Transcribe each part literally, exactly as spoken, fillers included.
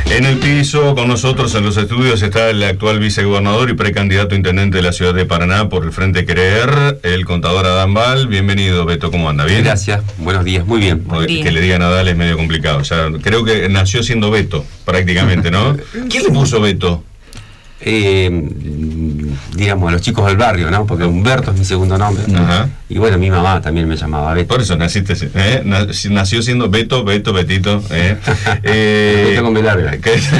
En el piso, con nosotros en los estudios, está el actual vicegobernador y precandidato a intendente de la ciudad de Paraná por el Frente Querer, el contador Adán Bal. Bienvenido, Beto, ¿cómo anda? ¿Bien? Gracias, buenos días, muy bien. Muy bien. Que le digan a Adán es medio complicado. O sea, creo que nació siendo Beto, prácticamente, ¿no? ¿Quién le puso Beto? Eh, digamos, a los chicos del barrio, ¿no? Porque Humberto es mi segundo nombre. Ajá. Y bueno, mi mamá también me llamaba Beto. Por eso naciste, ¿eh? Nació siendo Beto, Beto, Betito. ¿eh? eh, Beto con B larga.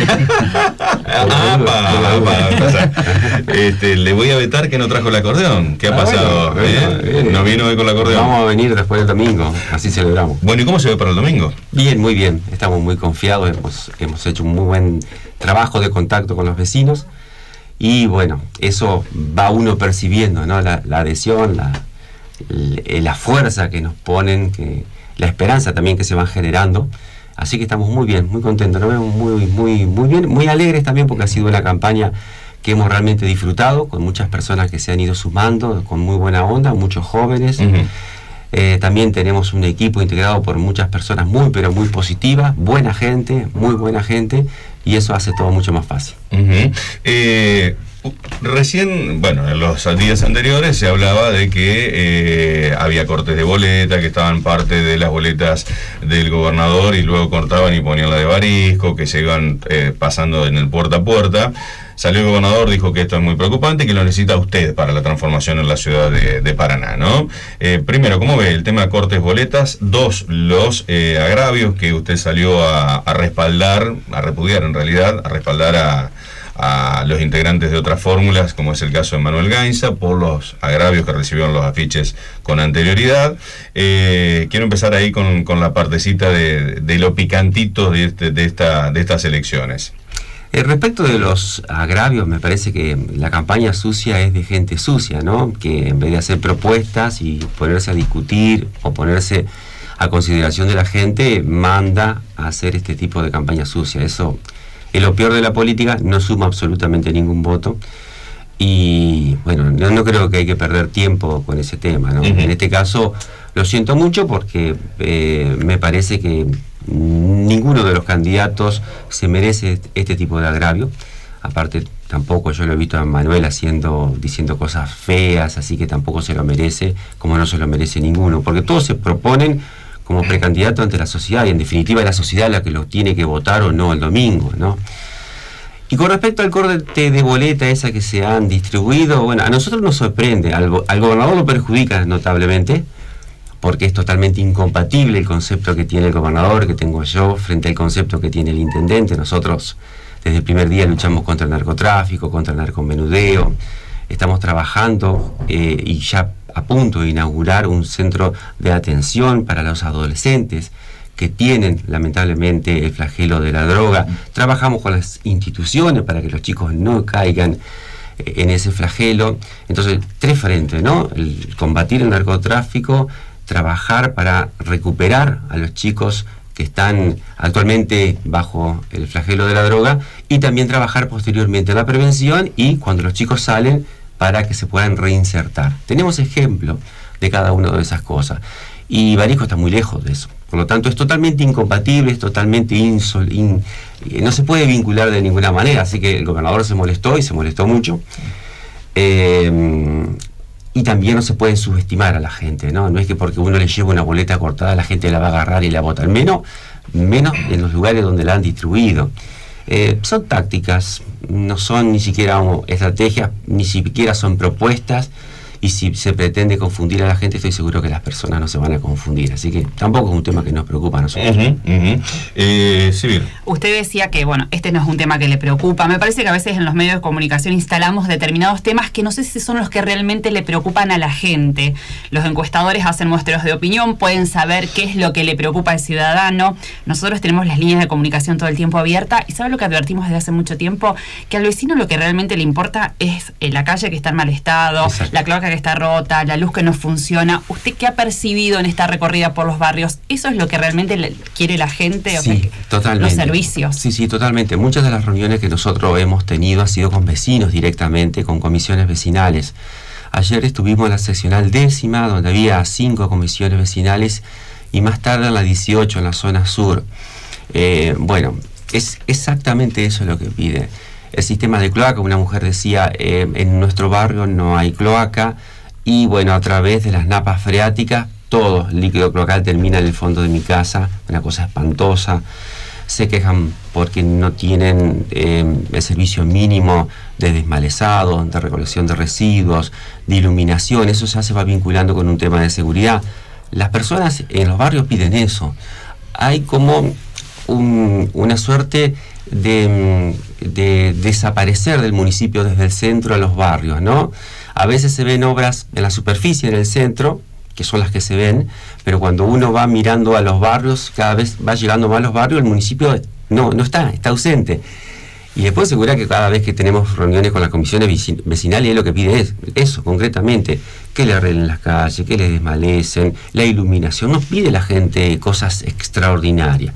este, le voy a vetar que no trajo el acordeón. ¿Qué ha ah, pasado? Bueno, ¿eh? Bueno, no vino hoy con el acordeón. Vamos a venir después del domingo, así celebramos. Bueno, ¿y cómo se ve para el domingo? Bien, muy bien. Estamos muy confiados, hemos, hemos hecho un muy buen trabajo de contacto con los vecinos. Y bueno, eso va uno percibiendo, ¿no? La, la adhesión, la, la, la fuerza que nos ponen, que, la esperanza también que se van generando. Así que estamos muy bien, muy contentos, nos vemos muy, muy, muy bien, muy alegres también porque ha sido una campaña que hemos realmente disfrutado, con muchas personas que se han ido sumando, con muy buena onda, muchos jóvenes. Uh-huh. Eh, también tenemos un equipo integrado por muchas personas muy, pero muy positivas, buena gente, muy buena gente, y eso hace todo mucho más fácil. Uh-huh. eh, recién, bueno, en los días anteriores se hablaba de que eh, había cortes de boleta, que estaban parte de las boletas del gobernador y luego cortaban y ponían la de Barisco, que se iban eh, pasando en el puerta a puerta. Salió el gobernador, dijo que esto es muy preocupante y que lo necesita usted para la transformación en la ciudad de, de Paraná, ¿no? Eh, primero, ¿cómo ve el tema de cortes boletas? Dos, los eh, agravios que usted salió a, a respaldar, a repudiar en realidad, a respaldar a, a los integrantes de otras fórmulas, como es el caso de Manuel Gainza, por los agravios que recibieron los afiches con anterioridad. Eh, quiero empezar ahí con, con la partecita de, de lo picantito de, este, de, esta, de estas elecciones. Eh, respecto de los agravios, me parece que la campaña sucia es de gente sucia, ¿no? Que en vez de hacer propuestas y ponerse a discutir o ponerse a consideración de la gente, manda a hacer este tipo de campaña sucia. Eso es lo peor de la política, no suma absolutamente ningún voto. Y bueno, no, no creo que hay que perder tiempo con ese tema, ¿no? Uh-huh. En este caso lo siento mucho porque eh, me parece que ninguno de los candidatos se merece este tipo de agravio. Aparte, tampoco yo lo he visto a Manuel haciendo, diciendo cosas feas, así que tampoco se lo merece, como no se lo merece ninguno, porque todos se proponen como precandidato ante la sociedad, y en definitiva es la sociedad la que los tiene que votar o no el domingo, ¿no? Y con respecto al corte de boleta esa que se han distribuido, bueno, a nosotros nos sorprende, al, al gobernador lo perjudica notablemente, porque es totalmente incompatible el concepto que tiene el gobernador, que tengo yo, frente al concepto que tiene el intendente. Nosotros desde el primer día luchamos contra el narcotráfico, contra el narcomenudeo, estamos trabajando eh, y ya a punto de inaugurar un centro de atención para los adolescentes que tienen lamentablemente el flagelo de la droga. Trabajamos con las instituciones para que los chicos no caigan eh, en ese flagelo. Entonces, tres frentes, ¿no? El combatir el narcotráfico, trabajar para recuperar a los chicos que están actualmente bajo el flagelo de la droga y también trabajar posteriormente en la prevención y cuando los chicos salen para que se puedan reinsertar. Tenemos ejemplo de cada una de esas cosas y Barisco está muy lejos de eso. Por lo tanto, es totalmente incompatible, es totalmente insol, in, no se puede vincular de ninguna manera, así que el gobernador se molestó y se molestó mucho. Eh, Y también no se puede subestimar a la gente, ¿no? No es que porque uno le lleva una boleta cortada la gente la va a agarrar y la vota. Menos, menos en los lugares donde la han distribuido. Eh, son tácticas, no son ni siquiera estrategias, ni siquiera son propuestas. Y si se pretende confundir a la gente, estoy seguro que las personas no se van a confundir. Así que tampoco es un tema que nos preocupa a nosotros. Uh-huh, uh-huh. Eh, sí. Usted decía que, bueno, este no es un tema que le preocupa. Me parece que a veces en los medios de comunicación instalamos determinados temas que no sé si son los que realmente le preocupan a la gente. Los encuestadores hacen muestreos de opinión, pueden saber qué es lo que le preocupa al ciudadano. Nosotros tenemos las líneas de comunicación todo el tiempo abiertas. ¿Y sabe lo que advertimos desde hace mucho tiempo? Que al vecino lo que realmente le importa es eh, la calle que está en mal estado, exacto, la cloaca que está rota, la luz que no funciona. ¿Usted qué ha percibido en esta recorrida por los barrios? ¿Eso es lo que realmente le quiere la gente? O sí, sea, totalmente. Los servicios. Sí, sí, totalmente. Muchas de las reuniones que nosotros hemos tenido han sido con vecinos directamente, con comisiones vecinales. Ayer estuvimos en la seccional décima, donde había cinco comisiones vecinales, y más tarde en la dieciocho, en la zona sur. Eh, bueno, es exactamente eso lo que pide. El sistema de cloaca, una mujer decía, eh, en nuestro barrio no hay cloaca, y bueno, a través de las napas freáticas, todo el líquido cloacal termina en el fondo de mi casa, una cosa espantosa. Se quejan porque no tienen eh, el servicio mínimo de desmalezado, de recolección de residuos, de iluminación. Eso ya se va vinculando con un tema de seguridad. Las personas en los barrios piden eso. Hay como un, una suerte de, de desaparecer del municipio desde el centro a los barrios, ¿no? A veces se ven obras en la superficie, en el centro, que son las que se ven, pero cuando uno va mirando a los barrios, cada vez va llegando más a los barrios, el municipio no, no está, está ausente. Y les puedo asegurar que cada vez que tenemos reuniones con las comisiones vecinales, lo que pide es eso, concretamente, que le arreglen las calles, que le desmalecen, la iluminación. Nos pide la gente cosas extraordinarias.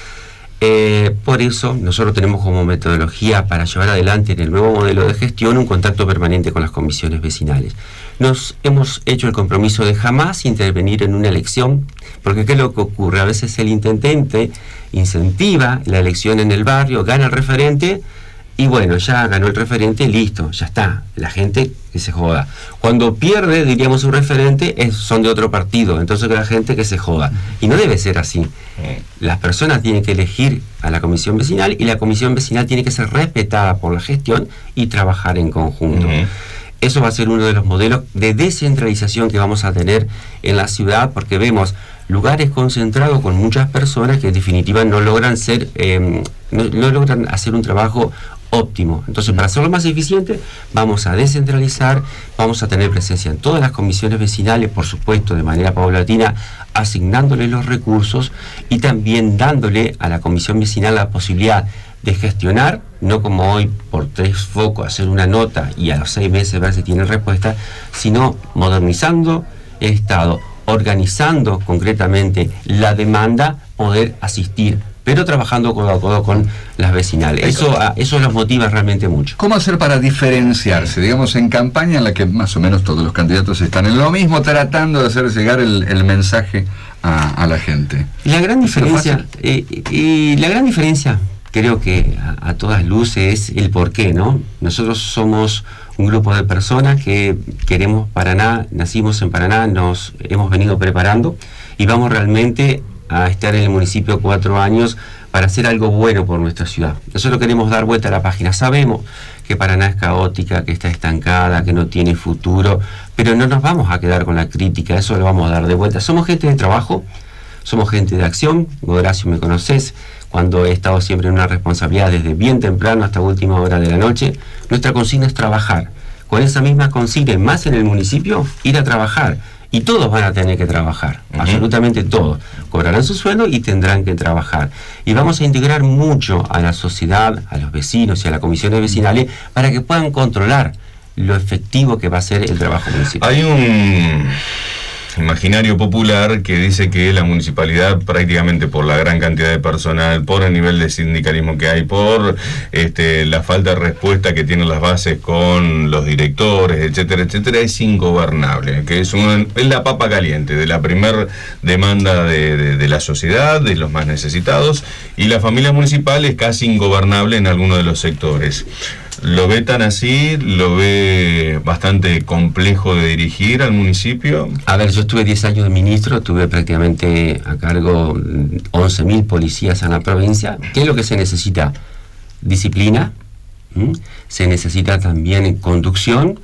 Eh, por eso nosotros tenemos como metodología para llevar adelante en el nuevo modelo de gestión un contacto permanente con las comisiones vecinales. Nos hemos hecho el compromiso de jamás intervenir en una elección, porque ¿qué es lo que ocurre? A veces el intendente incentiva la elección en el barrio, gana el referente, y bueno, ya ganó el referente, listo, ya está, la gente que se joda. Cuando pierde, diríamos, un referente, es, son de otro partido, entonces la gente que se joda. Y no debe ser así. Las personas tienen que elegir a la comisión vecinal, y la comisión vecinal tiene que ser respetada por la gestión y trabajar en conjunto. Uh-huh. Eso va a ser uno de los modelos de descentralización que vamos a tener en la ciudad, porque vemos lugares concentrados con muchas personas que en definitiva no logran ser, eh, no, no logran hacer un trabajo óptimo. Entonces, para hacerlo más eficiente, vamos a descentralizar, vamos a tener presencia en todas las comisiones vecinales, por supuesto, de manera paulatina, asignándole los recursos y también dándole a la comisión vecinal la posibilidad de gestionar, no como hoy por tres focos hacer una nota y a los seis meses ver si tiene respuesta, sino modernizando el Estado, organizando concretamente la demanda, poder asistir, pero trabajando codo a codo con las vecinales. Eso, eso los motiva realmente mucho. ¿Cómo hacer para diferenciarse? Digamos, en campaña en la que más o menos todos los candidatos están en lo mismo, tratando de hacer llegar el, el mensaje a, a la gente. La gran diferencia, eh, y la gran diferencia, creo que a, a todas luces, es el porqué, ¿no? Nosotros somos un grupo de personas que queremos Paraná, nacimos en Paraná, nos hemos venido preparando y vamos realmente a estar en el municipio cuatro años para hacer algo bueno por nuestra ciudad. Nosotros queremos dar vuelta a la página. Sabemos que Paraná es caótica, que está estancada, que no tiene futuro, pero no nos vamos a quedar con la crítica, eso lo vamos a dar de vuelta. Somos gente de trabajo, somos gente de acción. Horacio, me conoces, cuando he estado siempre en una responsabilidad desde bien temprano hasta última hora de la noche. Nuestra consigna es trabajar. Con esa misma consigna, más en el municipio, ir a trabajar. Y todos van a tener que trabajar, uh-huh. absolutamente todos. Cobrarán su sueldo y tendrán que trabajar. Y vamos a integrar mucho a la sociedad, a los vecinos y a las comisiones vecinales para que puedan controlar lo efectivo que va a ser el trabajo municipal. Hay un imaginario popular que dice que la municipalidad, prácticamente por la gran cantidad de personal, por el nivel de sindicalismo que hay, por este, la falta de respuesta que tienen las bases con los directores, etcétera, etcétera, es ingobernable, que es, un, es la papa caliente de la primer demanda de, de, de la sociedad, de los más necesitados, y la familia municipal es casi ingobernable en algunos de los sectores. ¿Lo ve tan así? ¿Lo ve bastante complejo de dirigir al municipio? A ver, yo estuve diez años de ministro, tuve prácticamente a cargo once mil policías en la provincia. ¿Qué es lo que se necesita? Disciplina, ¿Mm? se necesita también conducción,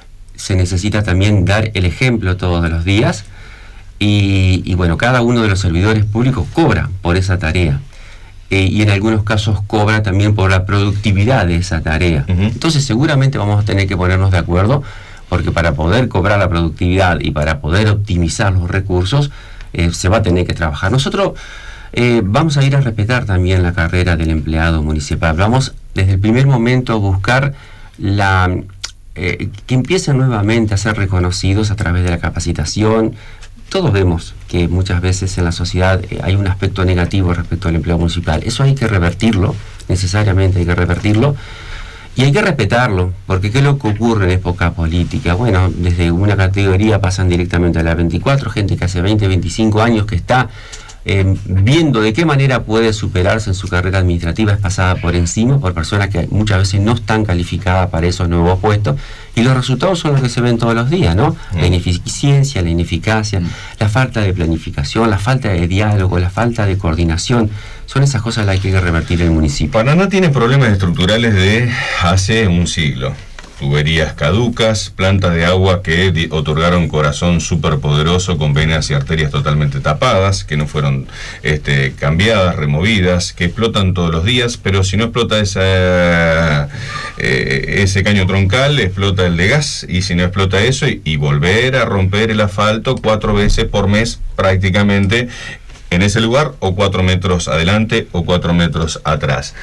se necesita también dar el ejemplo todos los días y, y bueno, cada uno de los servidores públicos cobra por esa tarea. Y en algunos casos cobra también por la productividad de esa tarea. Uh-huh. Entonces seguramente vamos a tener que ponernos de acuerdo, porque para poder cobrar la productividad y para poder optimizar los recursos, eh, se va a tener que trabajar. Nosotros eh, vamos a ir a respetar también la carrera del empleado municipal. Vamos desde el primer momento a buscar la, eh, que empiecen nuevamente a ser reconocidos a través de la capacitación. Todos vemos que muchas veces en la sociedad eh, hay un aspecto negativo respecto al empleo municipal. Eso hay que revertirlo, necesariamente hay que revertirlo, y hay que respetarlo, porque ¿qué es lo que ocurre en época política? Bueno, desde una categoría pasan directamente a la veinticuatro, gente que hace veinte, veinticinco años que está eh, viendo de qué manera puede superarse en su carrera administrativa, es pasada por encima por personas que muchas veces no están calificadas para esos nuevos puestos, y los resultados son los que se ven todos los días, ¿no? Mm. La ineficiencia, la ineficacia, mm. la falta de planificación, la falta de diálogo, la falta de coordinación, son esas cosas las que hay que revertir en el municipio. Paraná tiene problemas estructurales de hace un siglo. Tuberías caducas, plantas de agua que di- otorgaron corazón superpoderoso con venas y arterias totalmente tapadas, que no fueron este, cambiadas, removidas, que explotan todos los días, pero si no explota esa, eh, ese caño troncal, explota el de gas, y si no explota eso, y, y volver a romper el asfalto cuatro veces por mes prácticamente en ese lugar, o cuatro metros adelante o cuatro metros atrás.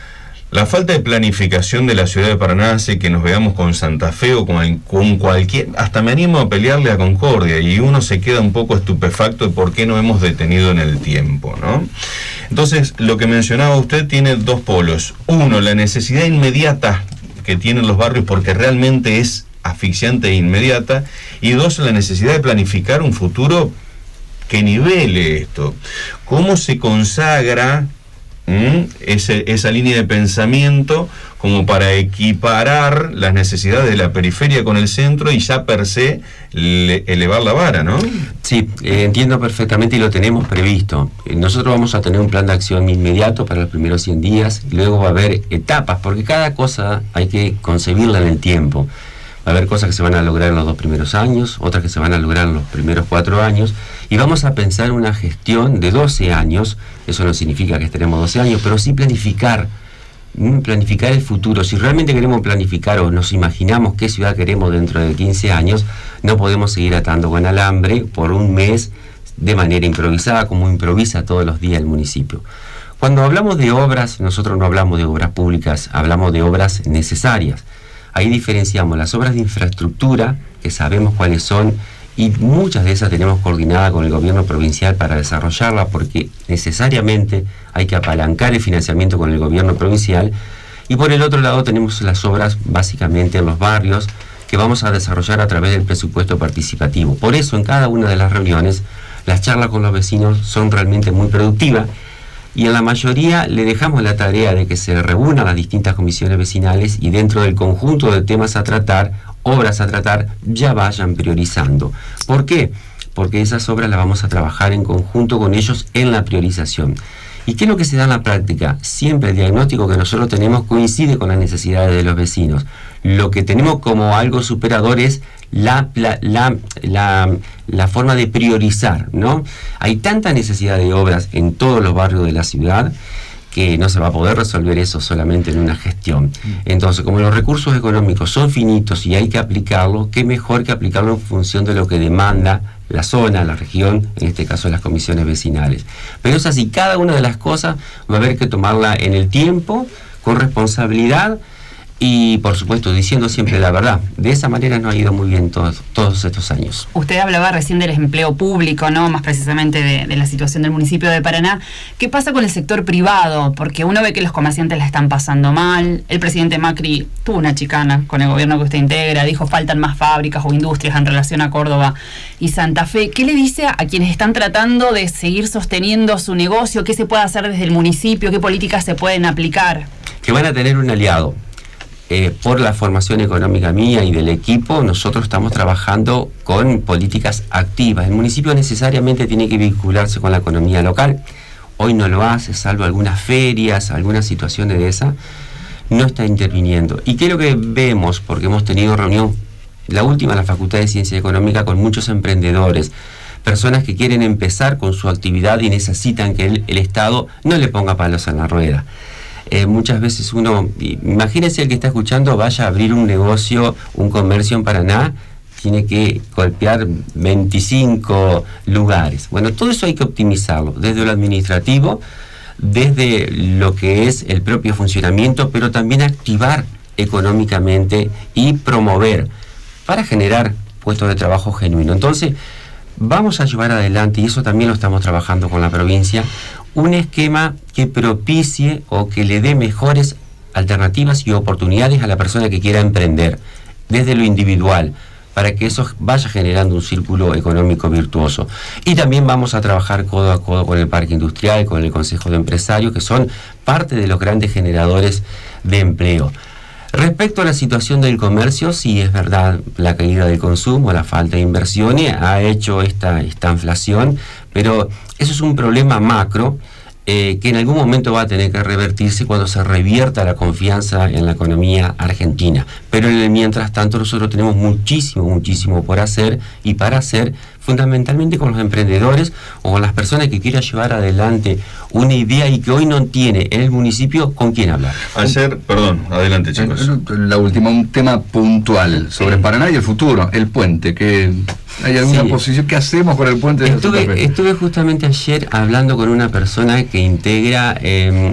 La falta de planificación de la ciudad de Paraná hace que nos veamos con Santa Fe o con, con cualquier... Hasta me animo a pelearle a Concordia, y uno se queda un poco estupefacto de por qué no hemos detenido en el tiempo, ¿no? Entonces, lo que mencionaba usted tiene dos polos. Uno, la necesidad inmediata que tienen los barrios, porque realmente es asfixiante e inmediata. Y dos, la necesidad de planificar un futuro que nivele esto. ¿Cómo se consagra ¿Mm? Ese, esa línea de pensamiento como para equiparar las necesidades de la periferia con el centro y ya per se le, elevar la vara, ¿no? Sí, eh, entiendo perfectamente y lo tenemos previsto. Eh, nosotros vamos a tener un plan de acción inmediato para los primeros cien días, y luego va a haber etapas, porque cada cosa hay que concebirla en el tiempo. Va a haber cosas que se van a lograr en los dos primeros años, otras que se van a lograr en los primeros cuatro años, y vamos a pensar una gestión de doce años. Eso no significa que estaremos doce años, pero sí planificar, planificar el futuro. Si realmente queremos planificar o nos imaginamos qué ciudad queremos dentro de quince años, no podemos seguir atando con alambre por un mes de manera improvisada, como improvisa todos los días el municipio. Cuando hablamos de obras, nosotros no hablamos de obras públicas, hablamos de obras necesarias. Ahí diferenciamos las obras de infraestructura, que sabemos cuáles son, y muchas de esas tenemos coordinada con el gobierno provincial para desarrollarlas, porque necesariamente hay que apalancar el financiamiento con el gobierno provincial. Y por el otro lado tenemos las obras básicamente en los barrios, que vamos a desarrollar a través del presupuesto participativo. Por eso en cada una de las reuniones, las charlas con los vecinos son realmente muy productivas, y en la mayoría le dejamos la tarea de que se reúnan las distintas comisiones vecinales y dentro del conjunto de temas a tratar, obras a tratar, ya vayan priorizando. ¿Por qué? Porque esas obras las vamos a trabajar en conjunto con ellos en la priorización. ¿Y qué es lo que se da en la práctica? Siempre el diagnóstico que nosotros tenemos coincide con las necesidades de los vecinos. Lo que tenemos como algo superador es la, la, la, la, la forma de priorizar, ¿no? Hay tanta necesidad de obras en todos los barrios de la ciudad que no se va a poder resolver eso solamente en una gestión. Entonces, como los recursos económicos son finitos y hay que aplicarlo, qué mejor que aplicarlo en función de lo que demanda la zona, la región, en este caso las comisiones vecinales. Pero es así, cada una de las cosas va a haber que tomarla en el tiempo, con responsabilidad y, por supuesto, diciendo siempre la verdad. De esa manera nos ha ido muy bien todos, todos estos años. Usted hablaba recién del empleo público, ¿no? Más precisamente de, de la situación del municipio de Paraná. ¿Qué pasa con el sector privado? Porque uno ve que los comerciantes la están pasando mal. El presidente Macri tuvo una chicana con el gobierno que usted integra, dijo faltan más fábricas o industrias en relación a Córdoba y Santa Fe. ¿Qué le dice a quienes están tratando de seguir sosteniendo su negocio? ¿Qué se puede hacer desde el municipio? ¿Qué políticas se pueden aplicar? Que van a tener un aliado. Eh, por la formación económica mía y del equipo, nosotros estamos trabajando con políticas activas. El municipio necesariamente tiene que vincularse con la economía local. Hoy no lo hace, salvo algunas ferias, algunas situaciones de esas, no está interviniendo. ¿Y qué es lo que vemos? Porque hemos tenido reunión, la última en la Facultad de Ciencia Económica, con muchos emprendedores, personas que quieren empezar con su actividad y necesitan que el, el Estado no le ponga palos en la rueda. Eh, muchas veces uno, imagínese el que está escuchando, vaya a abrir un negocio, un comercio en Paraná, tiene que golpear veinticinco lugares. Bueno, todo eso hay que optimizarlo, desde lo administrativo, desde lo que es el propio funcionamiento, pero también activar económicamente y promover para generar puestos de trabajo genuino. Entonces, vamos a llevar adelante, y eso también lo estamos trabajando con la provincia, un esquema que propicie o que le dé mejores alternativas y oportunidades a la persona que quiera emprender, desde lo individual, para que eso vaya generando un círculo económico virtuoso. Y también vamos a trabajar codo a codo con el Parque Industrial, con el Consejo de Empresarios, que son parte de los grandes generadores de empleo. Respecto a la situación del comercio, sí es verdad, la caída del consumo, la falta de inversiones ha hecho esta, esta inflación, pero eso es un problema macro eh, que en algún momento va a tener que revertirse cuando se revierta la confianza en la economía argentina. Pero en el mientras tanto nosotros tenemos muchísimo, muchísimo por hacer y para hacer, fundamentalmente con los emprendedores o con las personas que quieran llevar adelante una idea y que hoy no tiene en el municipio con quién hablar. Ayer, perdón, adelante chicos. La última, un tema puntual sobre Paraná y el futuro, el puente, que hay alguna Sí. posición, ¿qué hacemos con el puente? De Estuve, estuve justamente ayer hablando con una persona que integra eh,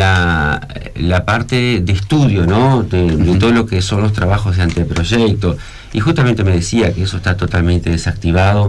la, la parte de estudio, ¿no? De, de todo lo que son los trabajos de anteproyecto, y justamente me decía que eso está totalmente desactivado,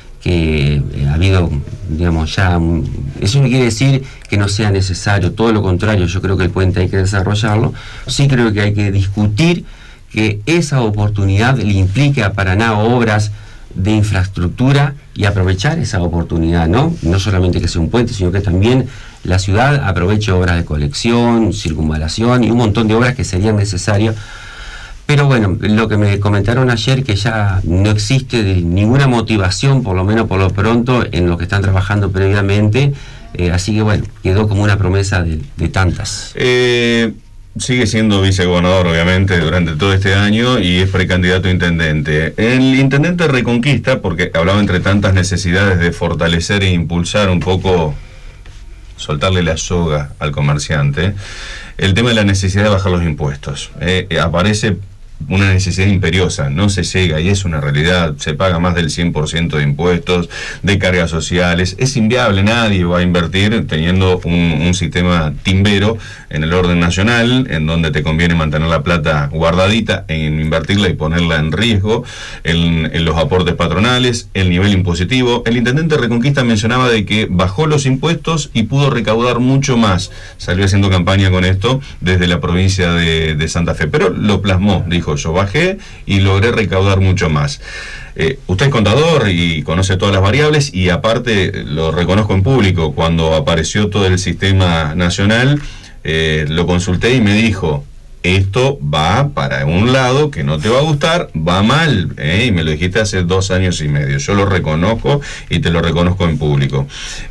que eh, ha habido, digamos, ya un, eso no quiere decir que no sea necesario, todo lo contrario, yo creo que el puente hay que desarrollarlo, sí creo que hay que discutir que esa oportunidad le implique a Paraná obras de infraestructura y aprovechar esa oportunidad, ¿no? No solamente que sea un puente, sino que también la ciudad aproveche obras de colección, circunvalación y un montón de obras que serían necesarias. Pero bueno, lo que me comentaron ayer, que ya no existe de ninguna motivación, por lo menos por lo pronto, en los que están trabajando previamente, eh, así que bueno, quedó como una promesa de, de tantas. Eh, sigue siendo vicegobernador, obviamente, durante todo este año y es precandidato a intendente. El intendente Reconquista, porque hablaba entre tantas necesidades de fortalecer e impulsar un poco, soltarle la soga al comerciante, el tema de la necesidad de bajar los impuestos. Eh, eh, aparece una necesidad imperiosa, no se llega, y es una realidad, se paga más del cien por ciento de impuestos, de cargas sociales, es inviable, nadie va a invertir teniendo un, un sistema timbero en el orden nacional, en donde te conviene mantener la plata guardadita, en invertirla y ponerla en riesgo, en, en los aportes patronales, el nivel impositivo. El intendente Reconquista mencionaba de que bajó los impuestos y pudo recaudar mucho más, salió haciendo campaña con esto desde la provincia de, de Santa Fe, pero lo plasmó, dijo: yo bajé y logré recaudar mucho más. Eh, usted es contador y conoce todas las variables, y aparte lo reconozco en público, cuando apareció todo el sistema nacional, eh, lo consulté y me dijo: esto va para un lado que no te va a gustar, va mal, ¿eh? Y me lo dijiste hace dos años y medio. Yo lo reconozco y te lo reconozco en público.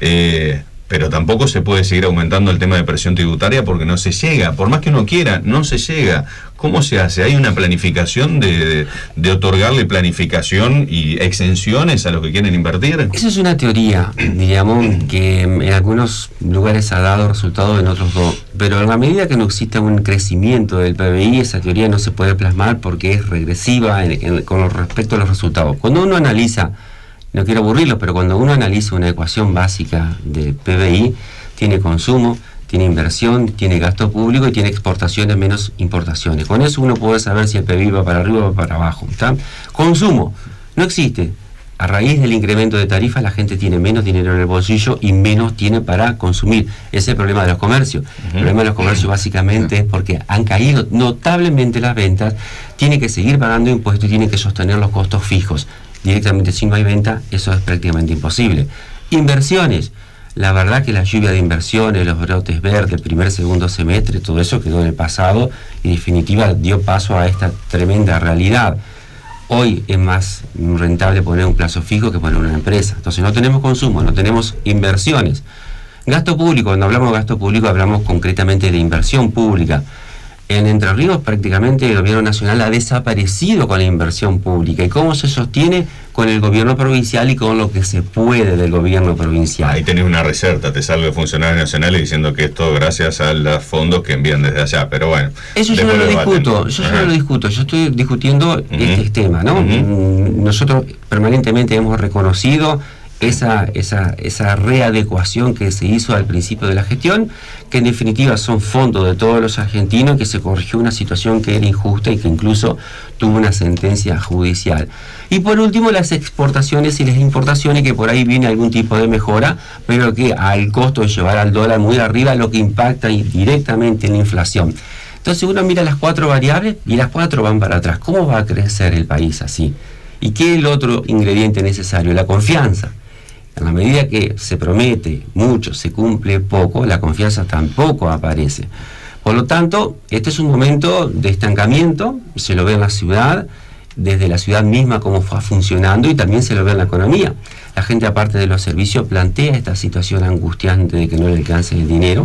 Eh, pero tampoco se puede seguir aumentando el tema de presión tributaria porque no se llega, por más que uno quiera, no se llega. ¿Cómo se hace? ¿Hay una planificación de, de, de otorgarle planificación y exenciones a los que quieren invertir? Eso es una teoría, digamos, que en algunos lugares ha dado resultados, en otros no. Pero en la medida que no exista un crecimiento del P B I, esa teoría no se puede plasmar porque es regresiva en, en, con respecto a los resultados. Cuando uno analiza, no quiero aburrirlo, pero cuando uno analiza una ecuación básica de P B I, tiene consumo, tiene inversión, tiene gasto público y tiene exportaciones menos importaciones. Con eso uno puede saber si el P B I va para arriba o para abajo, ¿está? Consumo, no existe. A raíz del incremento de tarifas, la gente tiene menos dinero en el bolsillo y menos tiene para consumir. Ese es el problema de los comercios. Uh-huh. El problema de los comercios básicamente es porque han caído notablemente las ventas, tiene que seguir pagando impuestos y tiene que sostener los costos fijos. Directamente, si no hay venta, eso es prácticamente imposible. Inversiones. La verdad que la lluvia de inversiones, los brotes verdes, primer, segundo semestre, todo eso quedó en el pasado y en definitiva dio paso a esta tremenda realidad. Hoy es más rentable poner un plazo fijo que poner una empresa. Entonces no tenemos consumo, no tenemos inversiones. Gasto público, cuando hablamos de gasto público hablamos concretamente de inversión pública. En Entre Ríos prácticamente el gobierno nacional ha desaparecido con la inversión pública. ¿Y cómo se sostiene? Con el gobierno provincial y con lo que se puede del gobierno provincial. Ahí tenés una reserva, te salve funcionarios nacionales diciendo que esto gracias a los fondos que envían desde allá, pero bueno. Eso yo no lo discuto, yo no lo discuto, yo estoy discutiendo uh-huh. este tema, ¿no? Uh-huh. Nosotros permanentemente hemos reconocido Esa, esa, esa readecuación que se hizo al principio de la gestión, que en definitiva son fondos de todos los argentinos, que se corrigió una situación que era injusta y que incluso tuvo una sentencia judicial. Y por último, las exportaciones y las importaciones, que por ahí viene algún tipo de mejora, pero que al costo de llevar al dólar muy arriba, lo que impacta directamente en la inflación. Entonces uno mira las cuatro variables y las cuatro van para atrás. ¿Cómo va a crecer el país así? ¿Y qué es el otro ingrediente necesario? La confianza. En la medida que se promete mucho, se cumple poco, la confianza tampoco aparece. Por lo tanto, este es un momento de estancamiento, se lo ve en la ciudad, desde la ciudad misma cómo fue funcionando, y también se lo ve en la economía. La gente, aparte de los servicios, plantea esta situación angustiante de que no le alcance el dinero.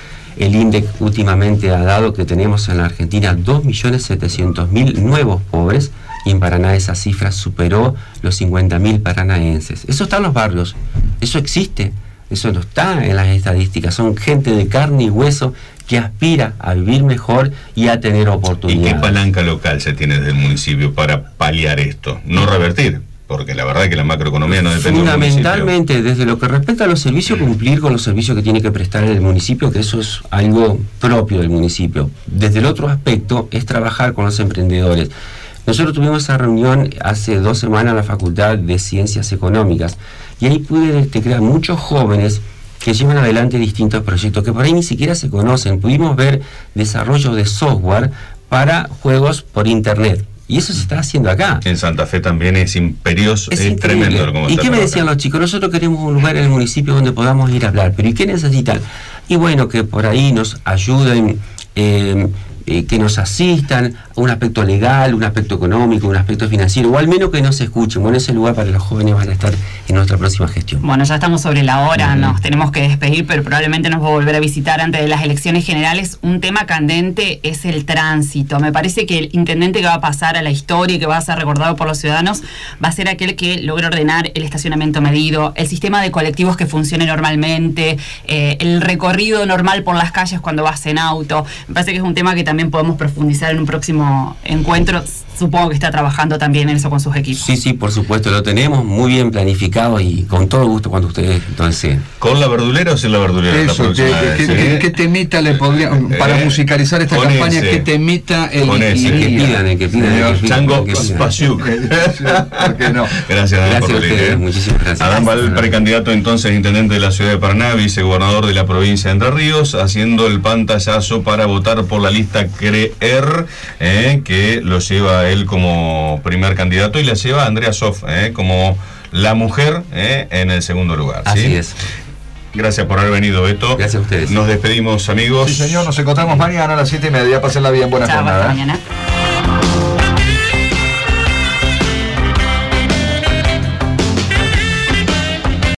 El INDEC últimamente ha dado que tenemos en la Argentina dos millones setecientos mil nuevos pobres, y en Paraná esa cifra superó los cincuenta mil paranaenses. Eso está en los barrios, eso existe, eso no está en las estadísticas. Son gente de carne y hueso que aspira a vivir mejor y a tener oportunidades. ¿Y qué palanca local se tiene desde el municipio para paliar esto? No revertir, porque la verdad es que la macroeconomía no depende del municipio. Fundamentalmente, desde lo que respecta a los servicios, cumplir con los servicios que tiene que prestar el municipio, que eso es algo propio del municipio. Desde el otro aspecto es trabajar con los emprendedores. Nosotros tuvimos esa reunión hace dos semanas en la Facultad de Ciencias Económicas, y ahí pude detectar muchos jóvenes que llevan adelante distintos proyectos que por ahí ni siquiera se conocen. Pudimos ver desarrollo de software para juegos por internet, y eso se está haciendo acá. En Santa Fe también es imperioso, es, es tremendo. Como ¿Y qué me decían los chicos? Nosotros queremos un lugar en el municipio donde podamos ir a hablar, pero ¿y qué necesitan? Y bueno, que por ahí nos ayuden, eh, eh, que nos asistan, un aspecto legal, un aspecto económico, un aspecto financiero, o al menos que nos escuchen. Bueno, ese lugar para los jóvenes van a estar en nuestra próxima gestión. Bueno, ya estamos sobre la hora, uh-huh. Nos tenemos que despedir, pero probablemente nos va a volver a visitar antes de las elecciones generales. Un tema candente es el tránsito. Me parece que el intendente que va a pasar a la historia y que va a ser recordado por los ciudadanos va a ser aquel que logre ordenar el estacionamiento medido, el sistema de colectivos que funcione normalmente, eh, el recorrido normal por las calles cuando vas en auto. Me parece que es un tema que también podemos profundizar en un próximo encuentro. Supongo que está trabajando también en eso con sus equipos. Sí, sí, por supuesto, lo tenemos muy bien planificado y con todo gusto cuando ustedes entonces. ¿Con la verdulera o sin la verdulera? Eso, la ¿qué, qué, ¿sí? qué, ¿qué temita le podría, para eh, musicalizar esta campaña, ese, qué temita el, con ese, el que pidan, el que pidan, el que pidan, Chango Spasiuk? ¿Por qué no? Gracias, Adán, gracias por a ustedes, eh. muchísimas gracias. Adán Val, precandidato entonces intendente de la ciudad de Paraná, vicegobernador de la provincia de Entre Ríos, haciendo el pantallazo para votar por la lista Creer, eh, que lo lleva él como primer candidato y la lleva Andrea Sof eh, como la mujer eh, en el segundo lugar. ¿sí? Así es. Gracias por haber venido, Beto. Gracias a ustedes. Nos despedimos, amigos. Sí, señor, nos encontramos mañana a las siete y media. Pásenla bien, buena Chao, jornada. hasta mañana.